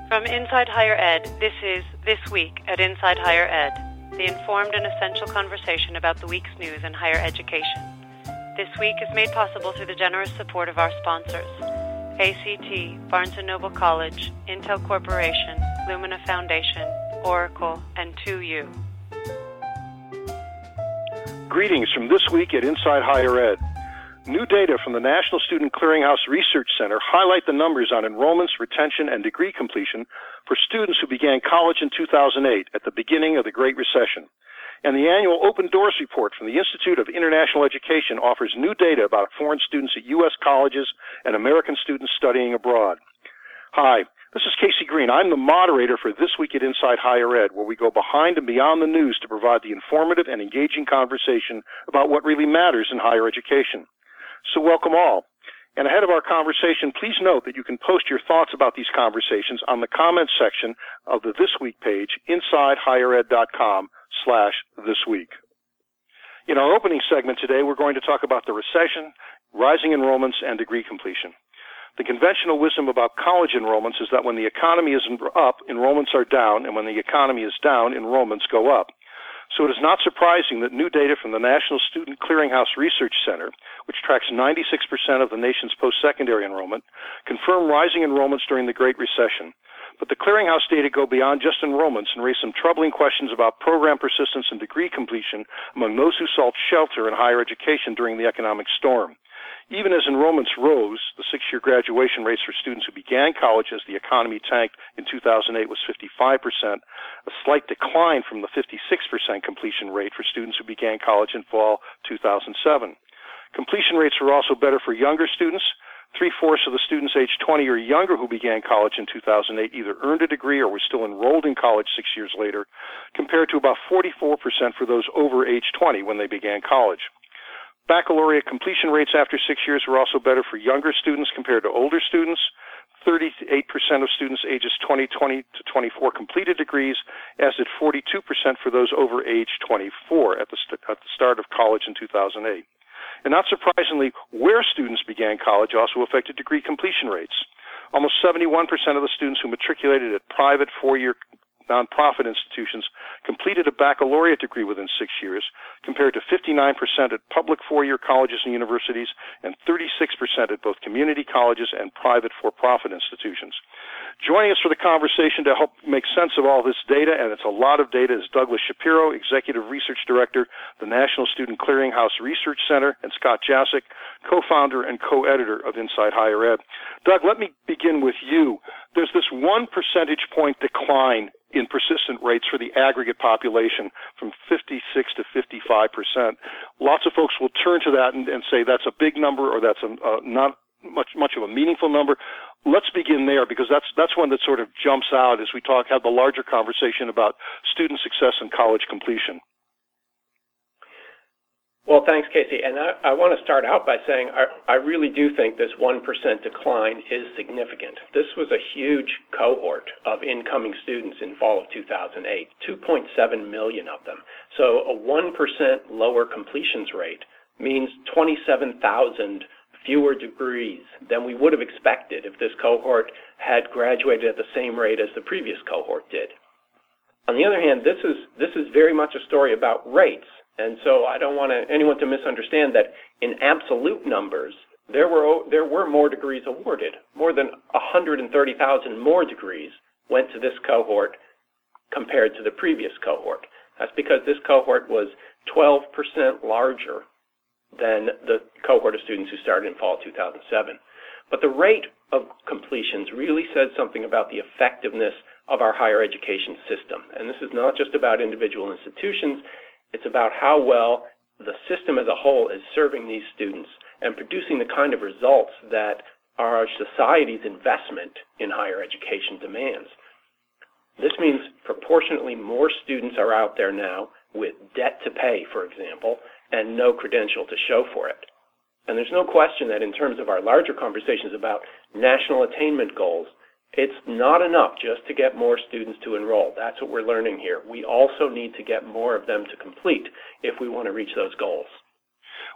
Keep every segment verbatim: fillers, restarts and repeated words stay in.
From Inside Higher Ed, this is This Week at Inside Higher Ed, the informed and essential conversation about the week's news in higher education. This Week is made possible through the generous support of our sponsors, A C T, Barnes and Noble College, Intel Corporation, Lumina Foundation, Oracle, and two U. Greetings from This Week at Inside Higher Ed. New data from the National Student Clearinghouse Research Center highlight the numbers on enrollments, retention, and degree completion for students who began college in two thousand eight at the beginning of the Great Recession. And the annual Open Doors report from the Institute of International Education offers new data about foreign students at U S colleges and American students studying abroad. Hi, this is Casey Green. I'm the moderator for This Week at Inside Higher Ed, where we go behind and beyond the news to provide the informative and engaging conversation about what really matters in higher education. So welcome all. And ahead of our conversation, please note that you can post your thoughts about these conversations on the comments section of the This Week page, insidehighered.com slash this week. In our opening segment today, we're going to talk about the recession, rising enrollments, and degree completion. The conventional wisdom about college enrollments is that when the economy is up, enrollments are down, and when the economy is down, enrollments go up. So it is not surprising that new data from the National Student Clearinghouse Research Center, which tracks ninety-six percent of the nation's post-secondary enrollment, confirm rising enrollments during the Great Recession. But the clearinghouse data go beyond just enrollments and raise some troubling questions about program persistence and degree completion among those who sought shelter in higher education during the economic storm. Even as enrollments rose, the six-year graduation rates for students who began college as the economy tanked in two thousand eight was fifty-five percent, a slight decline from the fifty-six percent completion rate for students who began college in fall two thousand seven. Completion rates were also better for younger students. Three-fourths of the students aged twenty or younger who began college in two thousand eight either earned a degree or were still enrolled in college six years later, compared to about forty-four percent for those over age twenty when they began college. Baccalaureate completion rates after six years were also better for younger students compared to older students. thirty-eight percent of students ages twenty, twenty to twenty-four completed degrees, as did forty-two percent for those over age twenty-four at the, st- at the start of college in two thousand eight. And not surprisingly, where students began college also affected degree completion rates. Almost seventy-one percent of the students who matriculated at private four-year nonprofit institutions completed a baccalaureate degree within six years, compared to fifty-nine percent at public four-year colleges and universities and thirty-six percent at both community colleges and private for-profit institutions. Joining us for the conversation to help make sense of all this data, and it's a lot of data, is Douglas Shapiro, Executive Research Director, the National Student Clearinghouse Research Center, and Scott Jasek, co-founder and co-editor of Inside Higher Ed. Doug, let me begin with you. There's this one percentage point decline in persistent rates for the aggregate population from fifty-six to fifty-five percent. Lots of folks will turn to that and, and say that's a big number or that's a, uh, not much much of a meaningful number. Let's begin there, because that's that's one that sort of jumps out as we talk, have the larger conversation about student success and college completion. Well, thanks, Casey. And I, I want to start out by saying I, I really do think this one percent decline is significant. This was a huge cohort of incoming students in fall of two thousand eight, two point seven million of them. So a one percent lower completions rate means twenty-seven thousand fewer degrees than we would have expected if this cohort had graduated at the same rate as the previous cohort did. On the other hand, this is this is very much a story about rates. And so I don't want to, anyone to misunderstand that in absolute numbers, there were there were more degrees awarded. More than one hundred thirty thousand more degrees went to this cohort compared to the previous cohort. That's because this cohort was twelve percent larger than the cohort of students who started in fall two thousand seven. But the rate of completions really says something about the effectiveness of our higher education system. And this is not just about individual institutions. It's about how well the system as a whole is serving these students and producing the kind of results that our society's investment in higher education demands. This means proportionately more students are out there now with debt to pay, for example, and no credential to show for it. And there's no question that in terms of our larger conversations about national attainment goals, it's not enough just to get more students to enroll. That's what we're learning here. We also need to get more of them to complete if we want to reach those goals.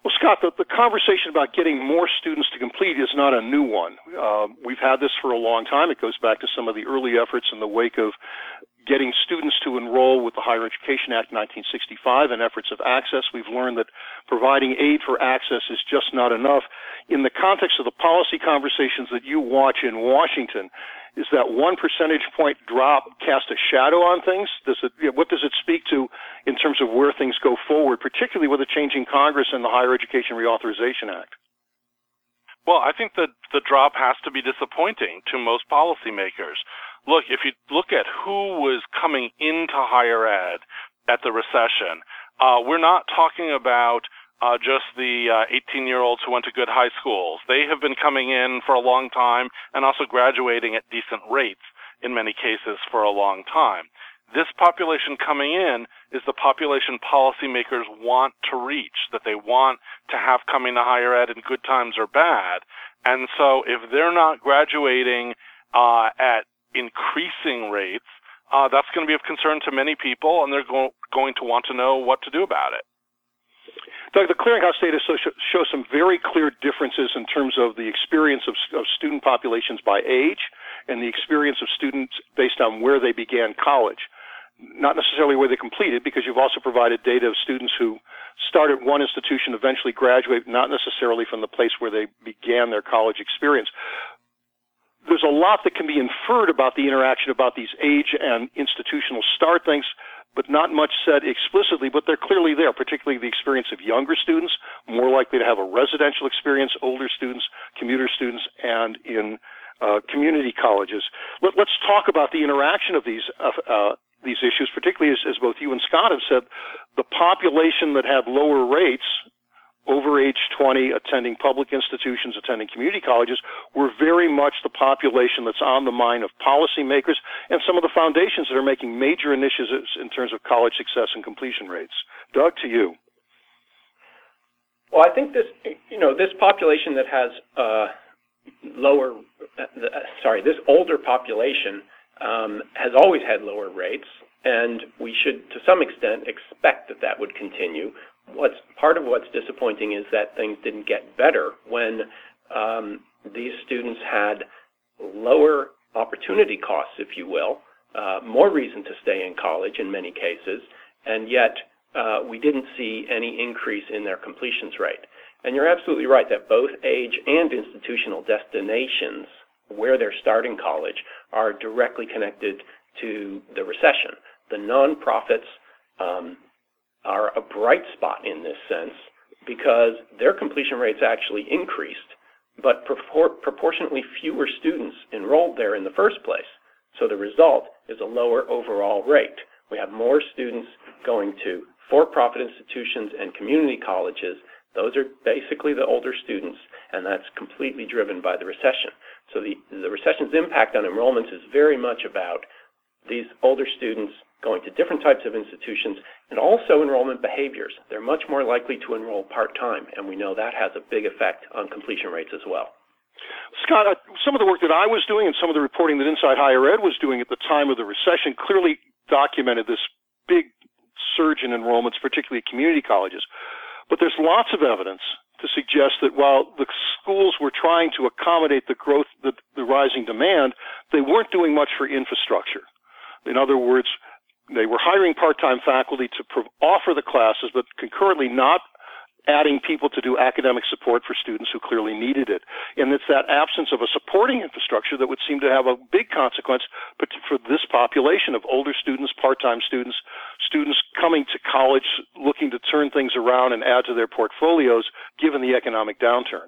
Well, Scott, the, the conversation about getting more students to complete is not a new one. Uh, we've had this for a long time. It goes back to some of the early efforts in the wake of getting students to enroll with the Higher Education Act nineteen sixty-five and efforts of access. We've learned that providing aid for access is just not enough. In the context of the policy conversations that you watch in Washington, is that one percentage point drop cast a shadow on things? Does it, you know, what does it speak to in terms of where things go forward, particularly with a changing Congress and the Higher Education Reauthorization Act? Well, I think that the drop has to be disappointing to most policymakers. Look, if you look at who was coming into higher ed at the recession, uh, we're not talking about uh, just the uh, eighteen-year-olds who went to good high schools. They have been coming in for a long time and also graduating at decent rates in many cases for a long time. This population coming in is the population policymakers want to reach, that they want to have coming to higher ed in good times or bad. And so if they're not graduating uh, at increasing rates, uh, that's going to be of concern to many people, and they're go- going to want to know what to do about it. Doug, the Clearinghouse data shows some very clear differences in terms of the experience of, of student populations by age and the experience of students based on where they began college. Not necessarily where they completed, because you've also provided data of students who start at one institution, eventually graduate, not necessarily from the place where they began their college experience. There's a lot that can be inferred about the interaction about these age and institutional start things, but not much said explicitly, but they're clearly there, particularly the experience of younger students, more likely to have a residential experience, older students, commuter students, and in uh, community colleges. Let, let's talk about the interaction of these uh, uh, these issues, particularly as, as both you and Scott have said, the population that had lower rates over age twenty, attending public institutions, attending community colleges, were very much the population that's on the mind of policymakers and some of the foundations that are making major initiatives in terms of college success and completion rates. Doug, to you. Well, I think this, you know, this population that has uh, lower, uh, sorry, this older population um, has always had lower rates, and we should, to some extent, expect that that would continue. What's part of what's disappointing is that things didn't get better when um, these students had lower opportunity costs, if you will, uh, more reason to stay in college in many cases, and yet uh, we didn't see any increase in their completions rate. And you're absolutely right that both age and institutional destinations where they're starting college are directly connected to the recession. The nonprofits um, are a bright spot in this sense because their completion rates actually increased, but propor- proportionately fewer students enrolled there in the first place. So the result is a lower overall rate. We have more students going to for-profit institutions and community colleges. Those are basically the older students, and that's completely driven by the recession. So the, the recession's impact on enrollments is very much about these older students going to different types of institutions, and also enrollment behaviors. They're much more likely to enroll part-time, and we know that has a big effect on completion rates as well. Scott, uh, some of the work that I was doing and some of the reporting that Inside Higher Ed was doing at the time of the recession clearly documented this big surge in enrollments, particularly at community colleges. But there's lots of evidence to suggest that while the schools were trying to accommodate the growth, the, the rising demand, they weren't doing much for infrastructure. In other words, they were hiring part-time faculty to pro- offer the classes, but concurrently not adding people to do academic support for students who clearly needed it. And it's that absence of a supporting infrastructure that would seem to have a big consequence for this population of older students, part-time students, students coming to college looking to turn things around and add to their portfolios given the economic downturn.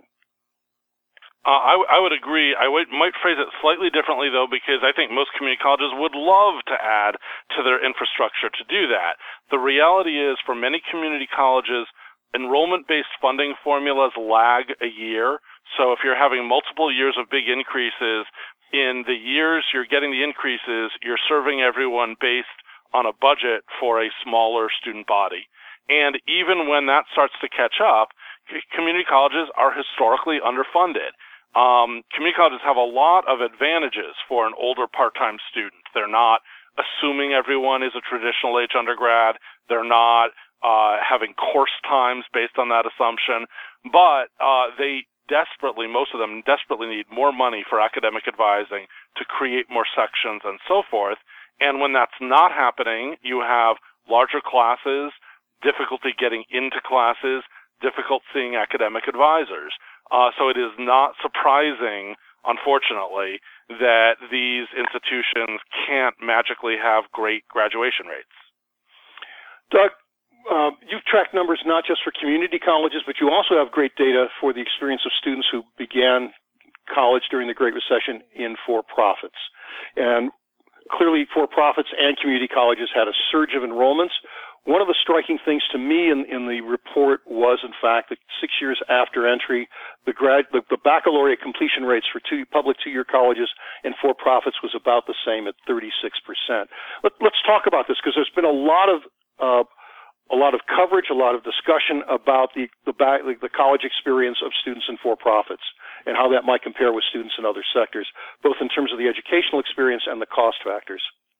Uh, I, w- I would agree. I would, might phrase it slightly differently, though, because I think most community colleges would love to add to their infrastructure to do that. The reality is, for many community colleges, enrollment-based funding formulas lag a year. So if you're having multiple years of big increases, in the years you're getting the increases, you're serving everyone based on a budget for a smaller student body. And even when that starts to catch up, community colleges are historically underfunded. Um, community colleges have a lot of advantages for an older part-time student. They're not assuming everyone is a traditional age undergrad. They're not uh, having course times based on that assumption, but uh, they desperately, most of them desperately need more money for academic advising to create more sections and so forth. And when that's not happening, you have larger classes, difficulty getting into classes, difficult seeing academic advisors. Uh, so it is not surprising, unfortunately, that these institutions can't magically have great graduation rates. Doug, uh, you've tracked numbers not just for community colleges, but you also have great data for the experience of students who began college during the Great Recession in for-profits. And clearly, for-profits and community colleges had a surge of enrollments. One of the striking things to me in, in the report was, in fact, that six years after entry, the, grad, the, the baccalaureate completion rates for two, public two-year colleges and for-profits was about the same at thirty-six percent. Let, let's talk about this, because there's been a lot of uh, a lot of coverage, a lot of discussion about the the, back, the college experience of students in for-profits and how that might compare with students in other sectors, both in terms of the educational experience and the cost factors.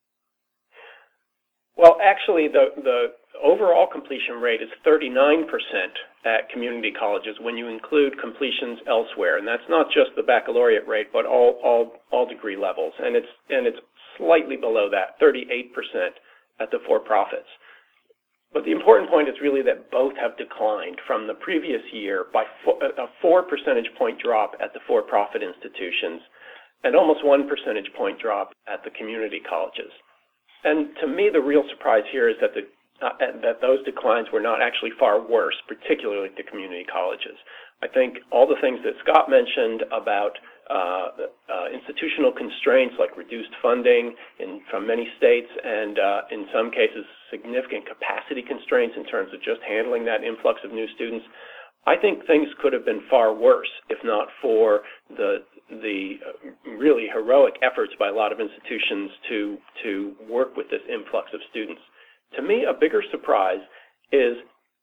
Well, actually, the, the overall completion rate is thirty-nine percent at community colleges when you include completions elsewhere, and that's not just the baccalaureate rate, but all all, all degree levels, and it's and it's slightly below that, thirty-eight percent at the for-profits. But the important point is really that both have declined from the previous year by four, a four percentage point drop at the for-profit institutions, and almost one percentage point drop at the community colleges. And to me, the real surprise here is that the uh, that those declines were not actually far worse, particularly at the community colleges. I think all the things that Scott mentioned about uh, uh, institutional constraints like reduced funding in, from many states and uh, in some cases significant capacity constraints in terms of just handling that influx of new students, I think things could have been far worse if not for the the really heroic efforts by a lot of institutions to to work with this influx of students. To me, a bigger surprise is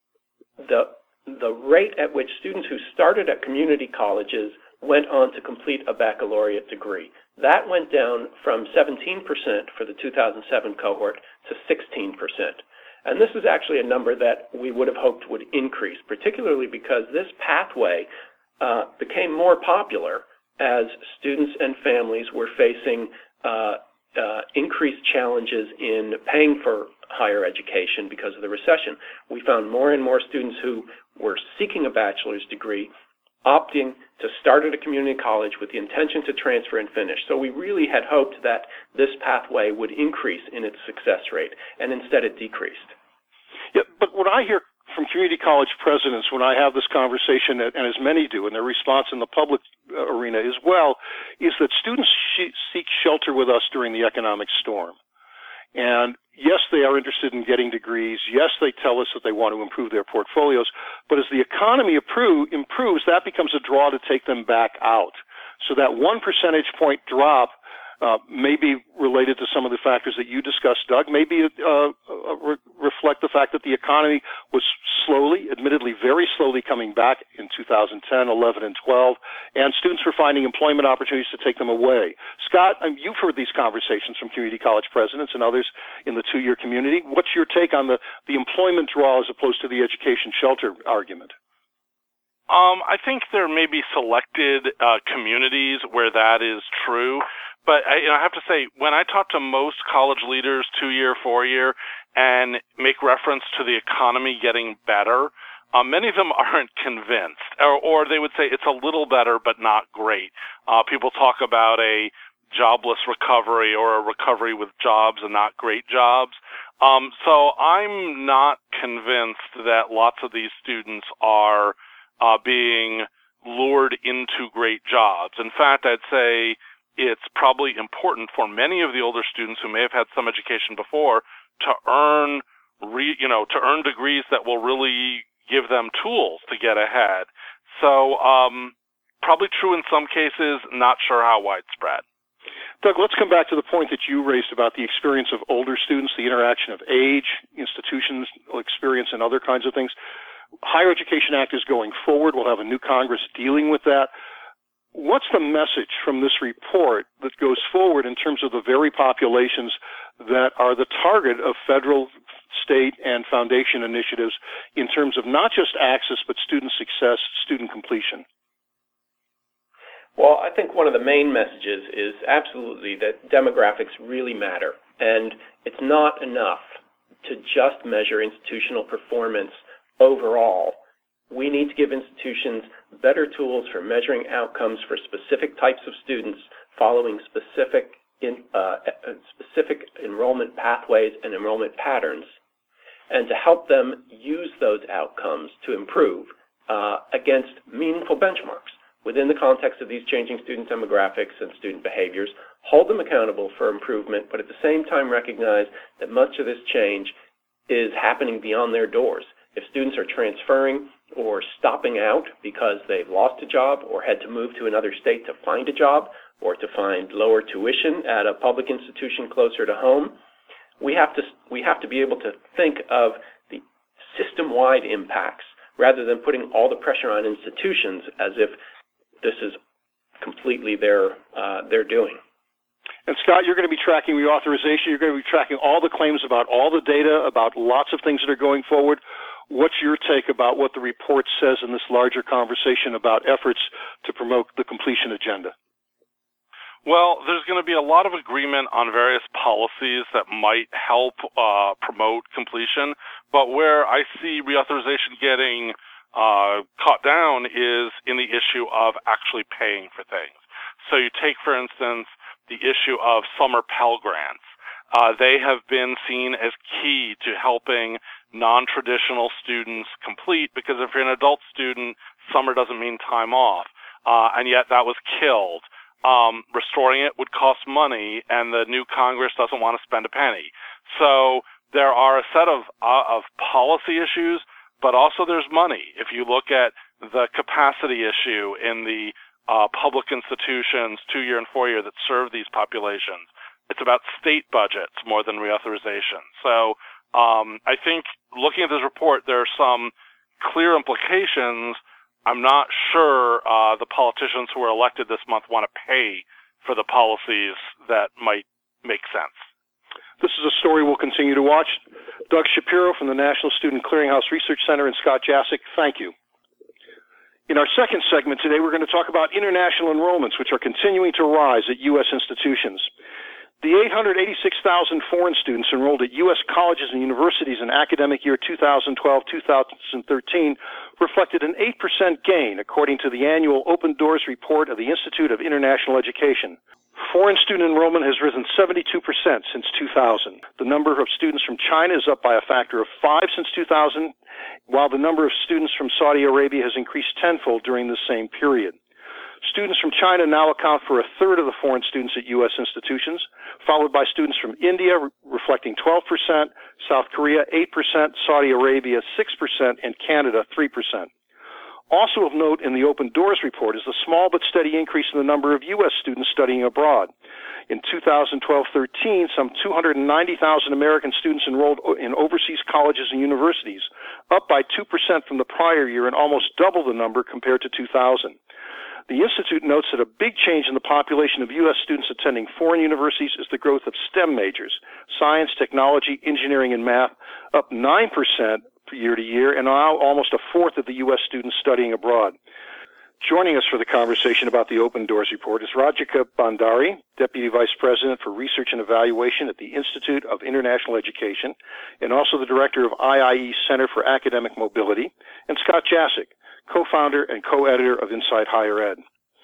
the the rate at which students who started at community colleges went on to complete a baccalaureate degree. That went down from seventeen percent for the two thousand seven cohort to sixteen percent. And this is actually a number that we would have hoped would increase, particularly because this pathway uh, became more popular as students and families were facing uh, uh, increased challenges in paying for higher education because of the recession. We found more and more students who were seeking a bachelor's degree opting to start at a community college with the intention to transfer and finish. So we really had hoped that this pathway would increase in its success rate, and instead it decreased. Yeah, but what I hear from community college presidents when I have this conversation, and as many do in their response in the public arena as well, is that students seek shelter with us during the economic storm. And yes, they are interested in getting degrees. Yes, they tell us that they want to improve their portfolios. But as the economy improves, that becomes a draw to take them back out. So that one percentage point drop uh, may be related to some of the factors that you discussed, Doug. Maybe uh, uh, re- reflect the fact that the economy was slowly, admittedly very slowly coming back in two thousand ten, eleven, and twelve, and students were finding employment opportunities to take them away. Scott, I mean, you've heard these conversations from community college presidents and others in the two-year community. What's your take on the, the employment draw as opposed to the education shelter argument? Um, I think there may be selected uh, communities where that is true. But I, you know, I have to say, when I talk to most college leaders, two-year, four-year, and make reference to the economy getting better, uh, many of them aren't convinced, or, or they would say it's a little better but not great. Uh, people talk about a jobless recovery or a recovery with jobs and not great jobs. Um, so I'm not convinced that lots of these students are uh, being lured into great jobs. In fact, I'd say it's probably important for many of the older students who may have had some education before to earn, re, you know, to earn degrees that will really give them tools to get ahead. So, um, probably true in some cases, not sure how widespread. Doug, let's come back to the point that you raised about the experience of older students, the interaction of age, institutions, experience, and other kinds of things. Higher Education Act is going forward. We'll have a new Congress dealing with that. What's the message from this report that goes forward in terms of the very populations that are the target of federal state, and foundation initiatives in terms of not just access, but student success, student completion? Well, I think one of the main messages is absolutely that demographics really matter. And it's not enough to just measure institutional performance overall. We need to give institutions better tools for measuring outcomes for specific types of students following specific, in, uh, specific enrollment pathways and enrollment patterns, and to help them use those outcomes to improve uh, against meaningful benchmarks within the context of these changing student demographics and student behaviors, hold them accountable for improvement, but at the same time recognize that much of this change is happening beyond their doors. If students are transferring or stopping out because they've lost a job or had to move to another state to find a job or to find lower tuition at a public institution closer to home, we have to, we have to be able to think of the system-wide impacts rather than putting all the pressure on institutions as if this is completely their uh, their doing. And Scott, you're going to be tracking reauthorization. You're going to be tracking all the claims about all the data, about lots of things that are going forward. What's your take about what the report says in this larger conversation about efforts to promote the completion agenda? Well, there's going to be a lot of agreement on various policies that might help uh, promote completion, but where I see reauthorization getting Uh, cut down is in the issue of actually paying for things. So you take, for instance, the issue of summer Pell Grants. Uh, they have been seen as key to helping non-traditional students complete, because if you're an adult student, summer doesn't mean time off, uh, and yet that was killed. Um, restoring it would cost money, and the new Congress doesn't want to spend a penny. So there are a set of, uh, of policy issues, but also there's money. If you look at the capacity issue in the uh, public institutions, two-year and four-year, that serve these populations, it's about state budgets more than reauthorization. So um, I think looking at this report, there are some clear implications. I'm not sure uh, the politicians who were elected this month want to pay for the policies that might make sense. This is a story we'll continue to watch. Doug Shapiro from the National Student Clearinghouse Research Center and Scott Jasek, thank you. In our second segment today, we're going to talk about international enrollments, which are continuing to rise at U S institutions. The eight hundred eighty-six thousand foreign students enrolled at U S colleges and universities in academic year two thousand twelve to two thousand thirteen reflected an eight percent gain, according to the annual Open Doors report of the Institute of International Education. Foreign student enrollment has risen seventy-two percent since two thousand. The number of students from China is up by a factor of five since two thousand, while the number of students from Saudi Arabia has increased tenfold during the same period. Students from China now account for a third of the foreign students at U S institutions, followed by students from India, re- reflecting twelve percent, South Korea eight percent, Saudi Arabia six percent, and Canada three percent. Also of note in the Open Doors report is the small but steady increase in the number of U S students studying abroad. In two thousand twelve thirteen, some two hundred ninety thousand American students enrolled in overseas colleges and universities, up by two percent from the prior year and almost double the number compared to two thousand. The Institute notes that a big change in the population of U S students attending foreign universities is the growth of STEM majors, science, technology, engineering, and math, up nine percent year to year, and now almost a fourth of the U S students studying abroad. Joining us for the conversation about the Open Doors report is Radhika Bhandari, Deputy Vice President for Research and Evaluation at the Institute of International Education, and also the Director of I I E Center for Academic Mobility, and Scott Jasek, co-founder and co-editor of Inside Higher Ed.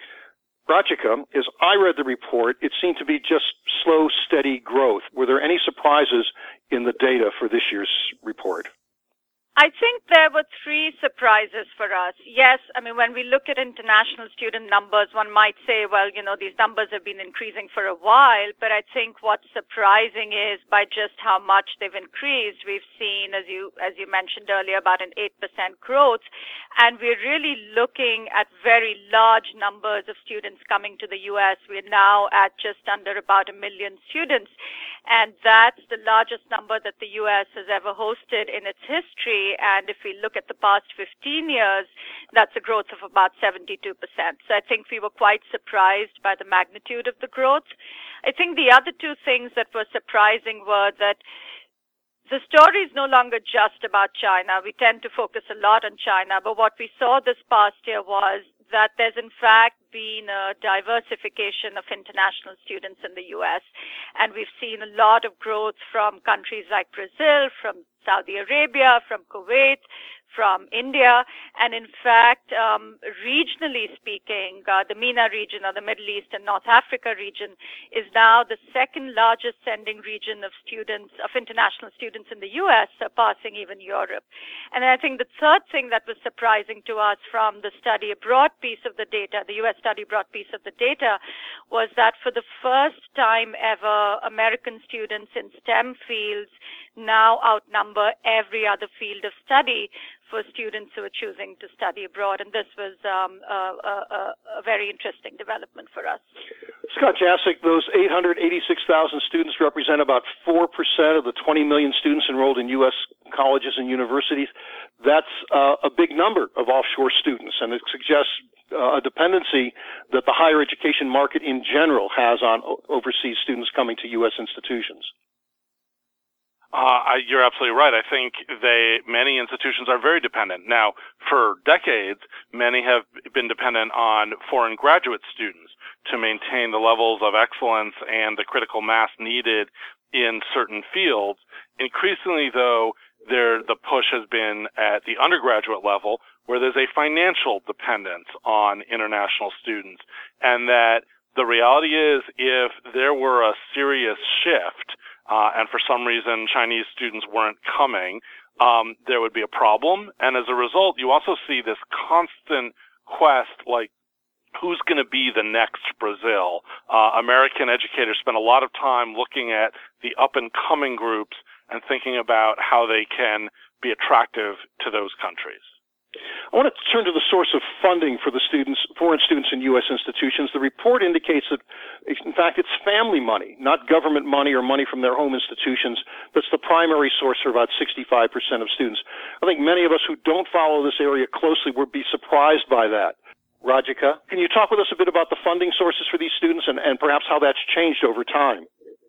Radhika, as I read the report, it seemed to be just slow, steady growth. Were there any surprises in the data for this year's report? I think there were three surprises for us. Yes, I mean, when we look at international student numbers, one might say, well, you know, these numbers have been increasing for a while, but I think what's surprising is by just how much they've increased. We've seen, as you as you mentioned earlier, about an eight percent growth, and we're really looking at very large numbers of students coming to the U S. We're now at just under about a million students, and that's the largest number that the U S has ever hosted in its history. And if we look at the past fifteen years, that's a growth of about seventy-two percent. So I think we were quite surprised by the magnitude of the growth. I think the other two things that were surprising were that the story is no longer just about China. We tend to focus a lot on China, but what we saw this past year was that there's in fact been a diversification of international students in the U S, and we've seen a lot of growth from countries like Brazil, from Saudi Arabia, from Kuwait, from India, and in fact, um, regionally speaking, uh, the MENA region, or the Middle East and North Africa region, is now the second largest sending region of students, of international students in the U S, surpassing even Europe. And I think the third thing that was surprising to us from the study abroad piece of the data, the U S study abroad piece of the data, was that for the first time ever, American students in STEM fields now outnumber every other field of study for students who are choosing to study abroad. And this was um, a, a, a very interesting development for us. Scott Jaschik, those eight hundred eighty-six thousand students represent about four percent of the twenty million students enrolled in U S colleges and universities. That's uh, a big number of offshore students, and it suggests uh, a dependency that the higher education market in general has on o- overseas students coming to U S institutions. Uh, I, you're absolutely right. I think they, many institutions are very dependent. Now, for decades, many have been dependent on foreign graduate students to maintain the levels of excellence and the critical mass needed in certain fields. Increasingly, though, there, the push has been at the undergraduate level, where there's a financial dependence on international students. And that the reality is, if there were a serious shift, Uh, and for some reason Chinese students weren't coming, um, there would be a problem. And as a result, you also see this constant quest, like, who's going to be the next Brazil? Uh, American educators spend a lot of time looking at the up-and-coming groups and thinking about how they can be attractive to those countries. I want to turn to the source of funding for the students, foreign students in U S institutions. The report indicates that, in fact, it's family money, not government money or money from their home institutions, that's the primary source for about sixty-five percent of students. I think many of us who don't follow this area closely would be surprised by that. Radhika, can you talk with us a bit about the funding sources for these students and, and perhaps how that's changed over time?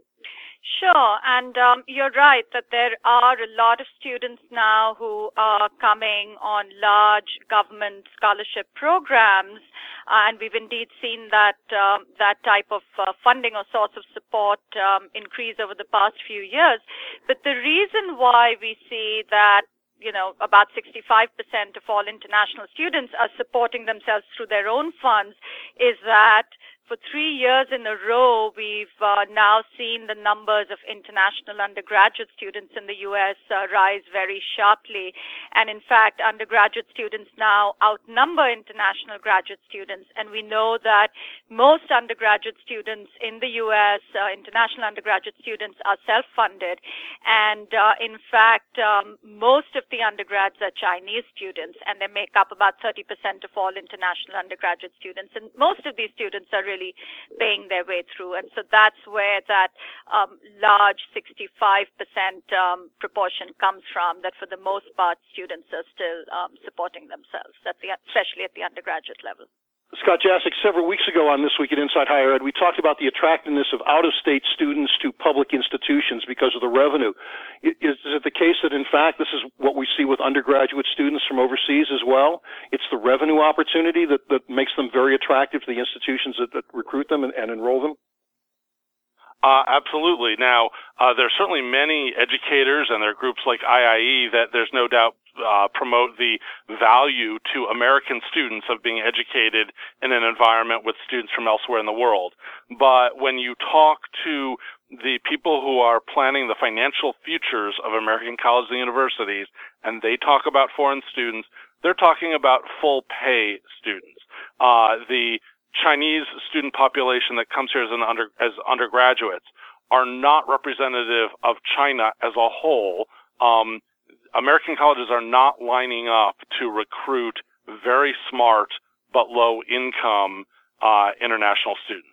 Sure, and um, you're right that there are a lot of students now who are coming on large government scholarship programs, uh, and we've indeed seen that um, that type of uh, funding or source of support um, increase over the past few years. But the reason why we see that, you know, about sixty-five percent of all international students are supporting themselves through their own funds is that for three years in a row, we've uh, now seen the numbers of international undergraduate students in the U S uh, rise very sharply. And in fact, undergraduate students now outnumber international graduate students. And we know that most undergraduate students in the U S, uh, international undergraduate students, are self-funded. And uh, in fact, um, most of the undergrads are Chinese students, and they make up about thirty percent of all international undergraduate students. And most of these students are really paying their way through. And so that's where that um, large sixty-five percent um, proportion comes from, that for the most part, students are still um, supporting themselves, at the, especially at the undergraduate level. Scott Jaschik, several weeks ago on This Week at Inside Higher Ed, we talked about the attractiveness of out-of-state students to public institutions because of the revenue. Is, is it the case that, in fact, this is what we see with undergraduate students from overseas as well? It's the revenue opportunity that, that makes them very attractive to the institutions that, that recruit them and, and enroll them? Uh, absolutely. Now, uh, there are certainly many educators, and there are groups like I I E that there's no doubt uh, promote the value to American students of being educated in an environment with students from elsewhere in the world. But when you talk to the people who are planning the financial futures of American colleges and universities, and they talk about foreign students, they're talking about full pay students. Uh, the Chinese student population that comes here as an under, as undergraduates are not representative of China as a whole. Um, American colleges are not lining up to recruit very smart but low income uh, international students.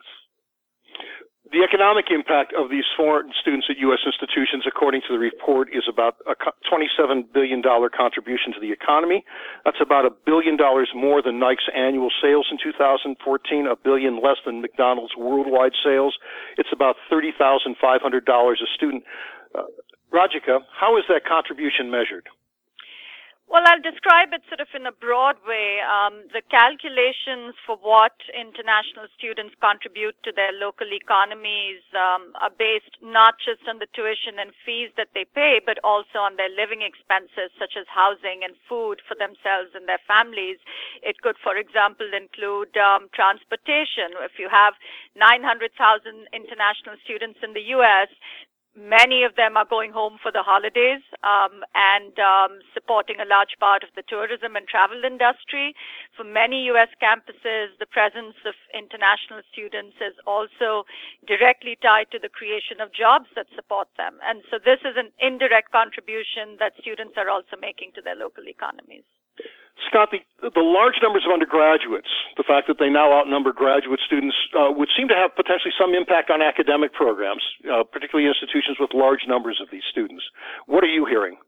The economic impact of these foreign students at U S institutions, according to the report, is about a twenty-seven billion dollars contribution to the economy. That's about a billion dollars more than Nike's annual sales in two thousand fourteen, a billion less than McDonald's worldwide sales. It's about thirty thousand five hundred dollars a student. Uh, Rajika, how is that contribution measured? Well, I'll describe it sort of in a broad way. Um, the calculations for what international students contribute to their local economies um, are based not just on the tuition and fees that they pay, but also on their living expenses, such as housing and food for themselves and their families. It could, for example, include um, transportation. If you have nine hundred thousand international students in the U S, many of them are going home for the holidays um, and um, supporting a large part of the tourism and travel industry. For many U S campuses, the presence of international students is also directly tied to the creation of jobs that support them. And so this is an indirect contribution that students are also making to their local economies. Scott, the, the large numbers of undergraduates, the fact that they now outnumber graduate students, uh, would seem to have potentially some impact on academic programs, uh, particularly institutions with large numbers of these students. What are you hearing?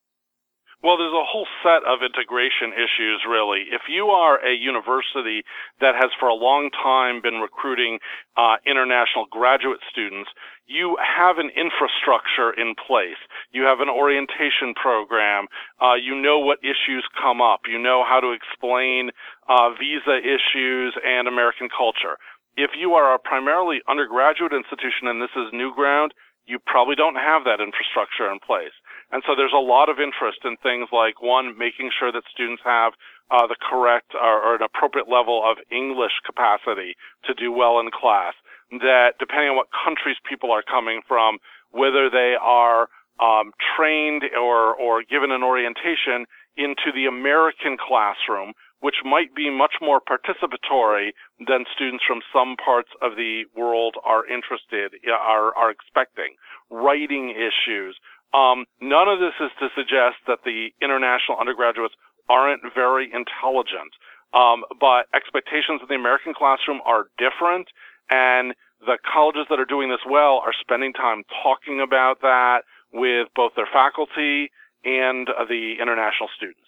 Well, there's a whole set of integration issues, really. If you are a university that has for a long time been recruiting uh, international graduate students, you have an infrastructure in place. You have an orientation program. Uh, you know what issues come up. You know how to explain uh, visa issues and American culture. If you are a primarily undergraduate institution and this is new ground, you probably don't have that infrastructure in place. And so there's a lot of interest in things like, one, making sure that students have uh, the correct or, or an appropriate level of English capacity to do well in class, that depending on what countries people are coming from, whether they are um, trained or, or given an orientation into the American classroom, which might be much more participatory than students from some parts of the world are interested, are, are expecting. Writing issues. Um, none of this is to suggest that the international undergraduates aren't very intelligent, um, but expectations in the American classroom are different, and the colleges that are doing this well are spending time talking about that with both their faculty and uh, the international students.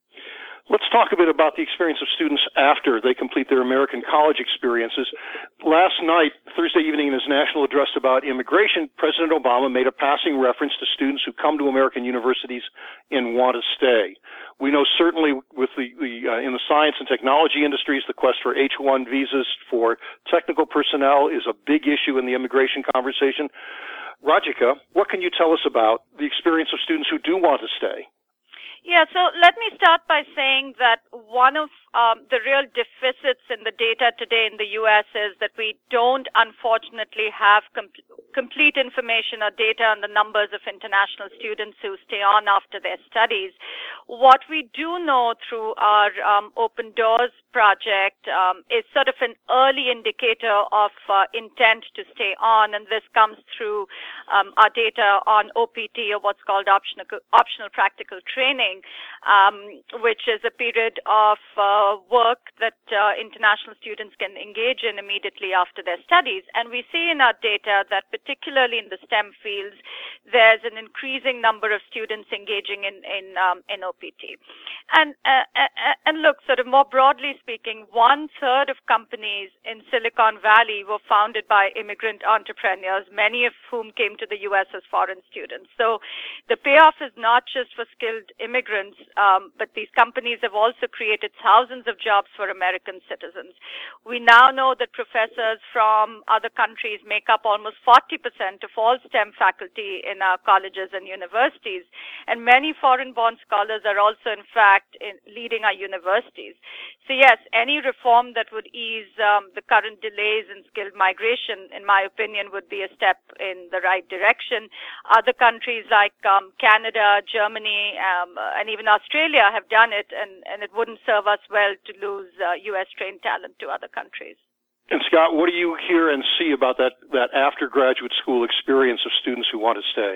Let's talk a bit about the experience of students after they complete their American college experiences. Last night, Thursday evening, in his national address about immigration, President Obama made a passing reference to students who come to American universities and want to stay. We know certainly with the, the uh, in the science and technology industries, the quest for H one visas for technical personnel is a big issue in the immigration conversation. Rajika, what can you tell us about the experience of students who do want to stay? Yeah, so let me start by saying that one of um, the real deficits in the data today in the U S is that we don't, unfortunately, have com- complete information or data on the numbers of international students who stay on after their studies. What we do know through our um, Open Doors project um, is sort of an early indicator of uh, intent to stay on, and this comes through um, our data on O P T, or what's called optional, optional practical training, um, which is a period of uh, work that uh, international students can engage in immediately after their studies. And we see in our data that particularly in the STEM fields, there's an increasing number of students engaging in, in, um, in O P T. And, uh, and look, sort of more broadly speaking, one third of companies in Silicon Valley were founded by immigrant entrepreneurs, many of whom came to the U S as foreign students. So the payoff is not just for skilled immigrants, um, but these companies have also created thousands of jobs for American citizens. We now know that professors from other countries make up almost forty percent of all STEM faculty in our colleges and universities, and many foreign-born scholars are also, in fact, in leading our universities. So yes, any reform that would ease um, the current delays in skilled migration, in my opinion, would be a step in the right direction. Other countries like um, Canada, Germany, um, and even Australia have done it, and, and it wouldn't serve us well to lose uh, U S-trained talent to other countries. And Scott, what do you hear and see about that, that after-graduate school experience of students who want to stay?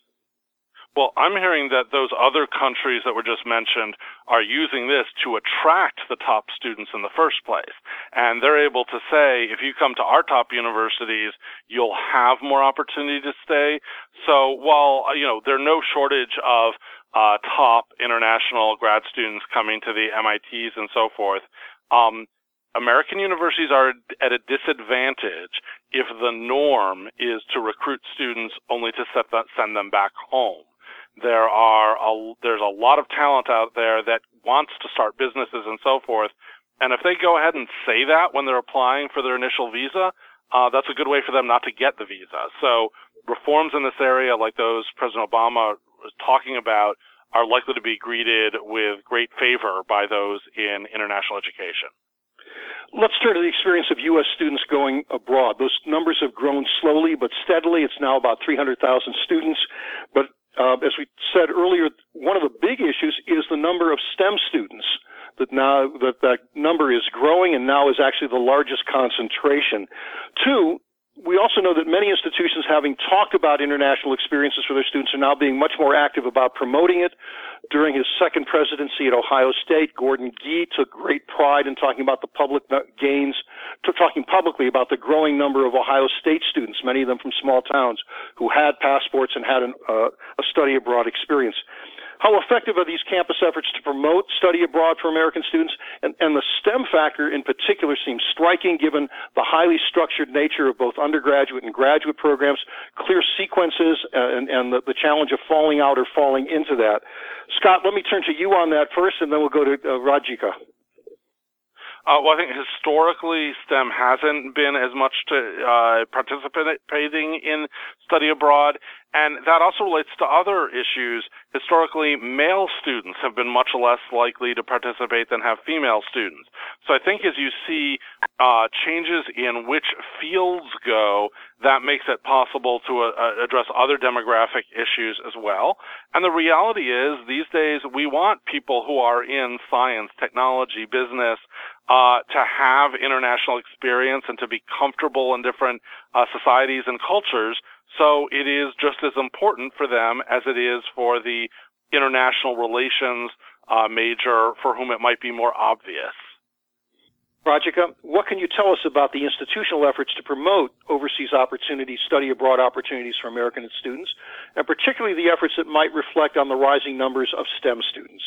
Well, I'm hearing that those other countries that were just mentioned are using this to attract the top students in the first place. And they're able to say, if you come to our top universities, you'll have more opportunity to stay. So while, you know, there are no shortage of uh, top international grad students coming to the M I Ts and so forth, um, American universities are at a disadvantage if the norm is to recruit students only to set that, send them back home. There are a, there's a lot of talent out there that wants to start businesses and so forth, and if they go ahead and say that when they're applying for their initial visa, uh, that's a good way for them not to get the visa. So reforms in this area, like those President Obama was talking about, are likely to be greeted with great favor by those in international education. Let's turn to the experience of U S students going abroad. Those numbers have grown slowly but steadily. It's now about three hundred thousand students. But uh, as we said earlier, one of the big issues is the number of STEM students. That now that that number is growing and now is actually the largest concentration. Two, we also know that many institutions, having talked about international experiences for their students, are now being much more active about promoting it. During his second presidency at Ohio State, Gordon Gee took great pride in talking about the public gains, to talking publicly about the growing number of Ohio State students, many of them from small towns, who had passports and had an, uh, a study abroad experience. How effective are these campus efforts to promote study abroad for American students? And, and the STEM factor in particular seems striking given the highly structured nature of both undergraduate and graduate programs, clear sequences, and, and the, the challenge of falling out or falling into that. Scott, let me turn to you on that first, and then we'll go to uh, Rajika. Uh, well, I think historically STEM hasn't been as much to uh, participating in study abroad, and that also relates to other issues. Historically, male students have been much less likely to participate than have female students. So I think as you see uh, changes in which fields go, that makes it possible to uh, address other demographic issues as well. And the reality is, these days, we want people who are in science, technology, business, uh, to have international experience and to be comfortable in different uh, societies and cultures. So it is just as important for them as it is for the international relations uh, major for whom it might be more obvious. Rajika, what can you tell us about the institutional efforts to promote overseas opportunities, study abroad opportunities for American students, and particularly the efforts that might reflect on the rising numbers of STEM students?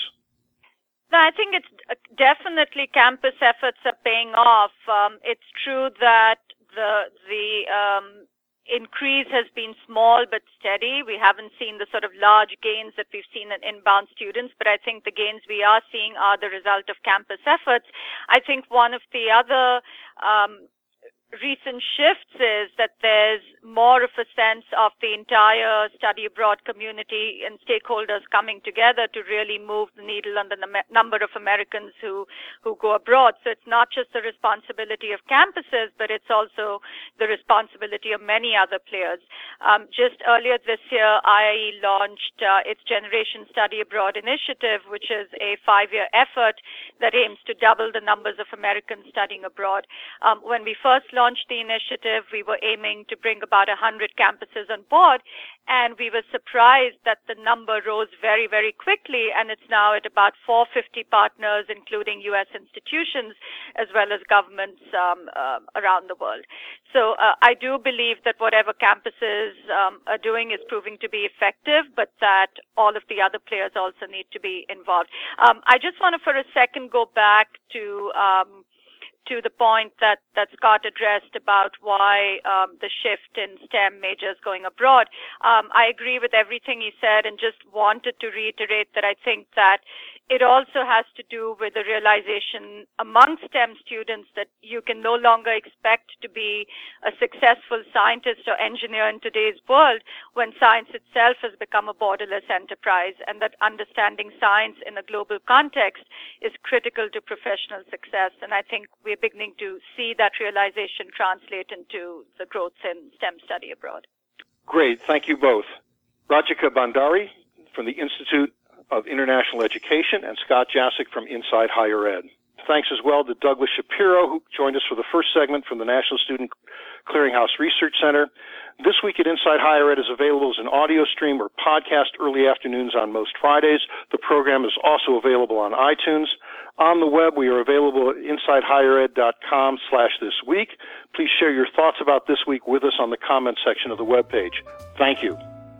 No, I think it's definitely campus efforts are paying off. Um, it's true that the the um, increase has been small but steady. We haven't seen the sort of large gains that we've seen in inbound students, but I think the gains we are seeing are the result of campus efforts. I think one of the other um, recent shifts is that there's more of a sense of the entire study abroad community and stakeholders coming together to really move the needle on the num- number of Americans who, who go abroad. So it's not just the responsibility of campuses, but it's also the responsibility of many other players. Um, just earlier this year, I E launched uh, its Generation Study Abroad initiative, which is a five-year effort that aims to double the numbers of Americans studying abroad. Um, when we first launched the initiative, we were aiming to bring about one hundred campuses on board, and we were surprised that the number rose very, very quickly, and it's now at about four hundred fifty partners, including U S institutions, as well as governments um, uh, around the world. So uh, I do believe that whatever campuses um, are doing is proving to be effective, but that all of the other players also need to be involved. Um, I just want to, for a second, go back to um, to the point that, that Scott addressed about why um, the shift in STEM majors going abroad. Um, I agree with everything he said and just wanted to reiterate that I think that it also has to do with the realization among STEM students that you can no longer expect to be a successful scientist or engineer in today's world when science itself has become a borderless enterprise, and that understanding science in a global context is critical to professional success. And I think we're beginning to see that realization translate into the growth in STEM study abroad. Great. Thank you both. Rajika Bhandari from the Institute of International Education and Scott Jasek from Inside Higher Ed. Thanks as well to Douglas Shapiro, who joined us for the first segment from the National Student Clearinghouse Research Center. This Week at Inside Higher Ed is available as an audio stream or podcast early afternoons on most Fridays. The program is also available on iTunes. On the web, we are available at inside higher ed dot com slash this week. Please share your thoughts about This Week with us on the comments section of the webpage. Thank you.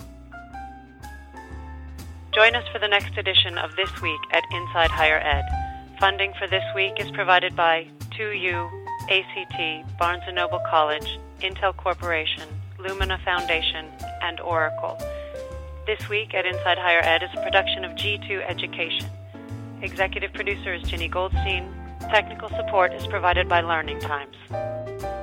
Join us for the next edition of This Week at Inside Higher Ed. Funding for This Week is provided by two U, A C T, Barnes and Noble College, Intel Corporation, Lumina Foundation, and Oracle. This Week at Inside Higher Ed is a production of G two Education. Executive producer is Ginny Goldstein. Technical support is provided by Learning Times.